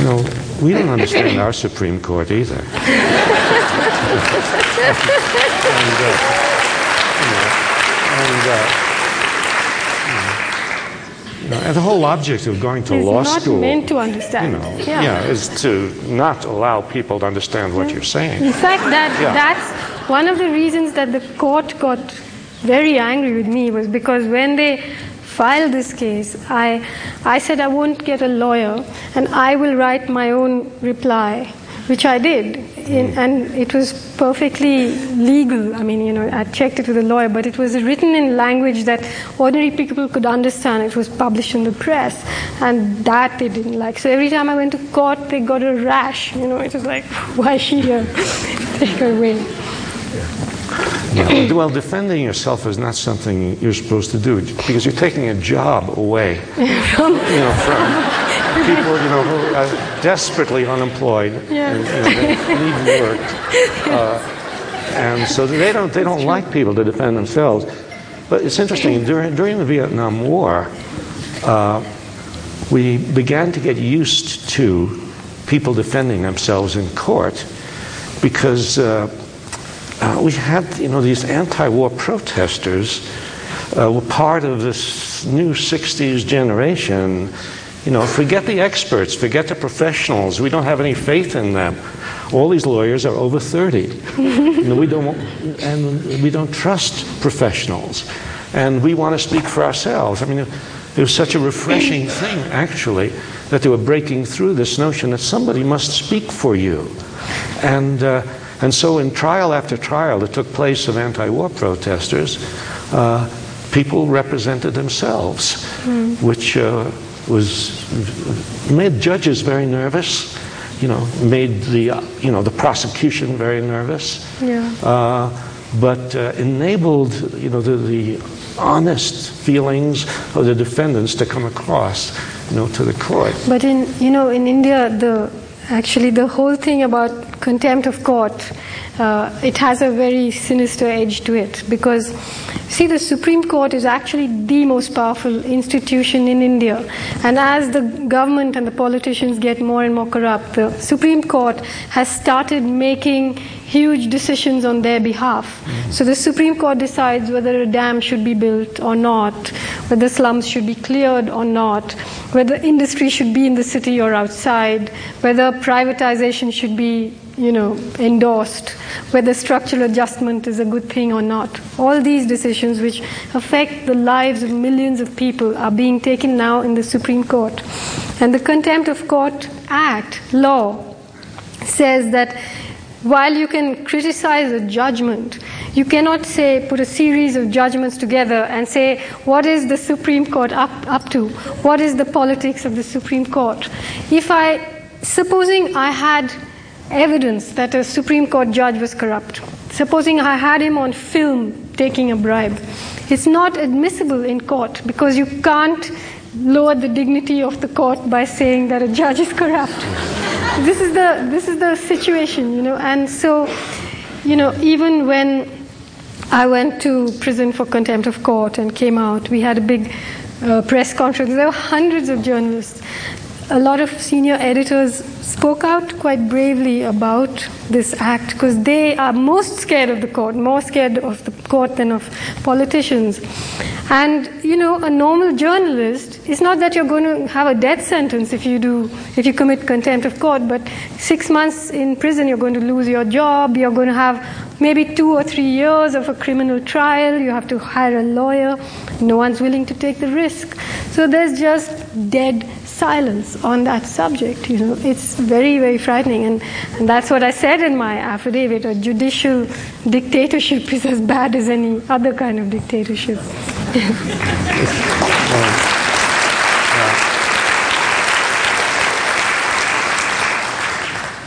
we don't understand our Supreme Court either. And the whole object of going to law school is not meant to understand. Is to not allow people to understand what you're saying. In fact, that's one of the reasons that the court got very angry with me, was because when they filed this case, I said I won't get a lawyer and I will write my own reply, which I did. And it was perfectly legal. I mean, I checked it with a lawyer, but it was written in language that ordinary people could understand. It was published in the press, and that they didn't like. So every time I went to court, they got a rash. It was like, why is she here? Take her away. Yeah, well, defending yourself is not something you're supposed to do, because you're taking a job away from people, who are desperately unemployed and they need work, and so they don't like people to defend themselves. But it's interesting. During the Vietnam War, we began to get used to people defending themselves in court, because we had these anti-war protesters were part of this new 60s generation. Forget the experts, forget the professionals. We don't have any faith in them. All these lawyers are over 30. We don't trust professionals, and we want to speak for ourselves. I mean, it was such a refreshing thing, actually, that they were breaking through this notion that somebody must speak for you, and so in trial after trial that took place of anti-war protesters, people represented themselves, which made judges very nervous, made the prosecution very nervous, but enabled the honest feelings of the defendants to come across to the court. But in India, actually the whole thing about contempt of court, it has a very sinister edge to it, because see, the Supreme Court is actually the most powerful institution in India, and as the government and the politicians get more and more corrupt, the Supreme Court has started making huge decisions on their behalf. So the Supreme Court decides whether a dam should be built or not, whether slums should be cleared or not, whether industry should be in the city or outside, whether privatization should be endorsed, whether structural adjustment is a good thing or not. All these decisions which affect the lives of millions of people are being taken now in the Supreme Court. And the Contempt of Court Act, law, says that while you can criticize a judgment, you cannot put a series of judgments together and say, what is the Supreme Court up to? What is the politics of the Supreme Court? Supposing I had evidence that a Supreme Court judge was corrupt, supposing I had him on film taking a bribe, it's not admissible in court, because you can't lower the dignity of the court by saying that a judge is corrupt. This is the situation, and so, even when I went to prison for contempt of court and came out, we had a big press conference. There were hundreds of journalists. A lot of senior editors spoke out quite bravely about this act, because they are most scared of the court, more scared of the court than of politicians. And, a normal journalist, it's not that you're going to have a death sentence if you commit contempt of court, but 6 months in prison, you're going to lose your job, you're going to have maybe 2 or 3 years of a criminal trial, you have to hire a lawyer, no one's willing to take the risk. So there's just dead silence on that subject. It's very, very frightening, and that's what I said in my affidavit. A judicial dictatorship is as bad as any other kind of dictatorship.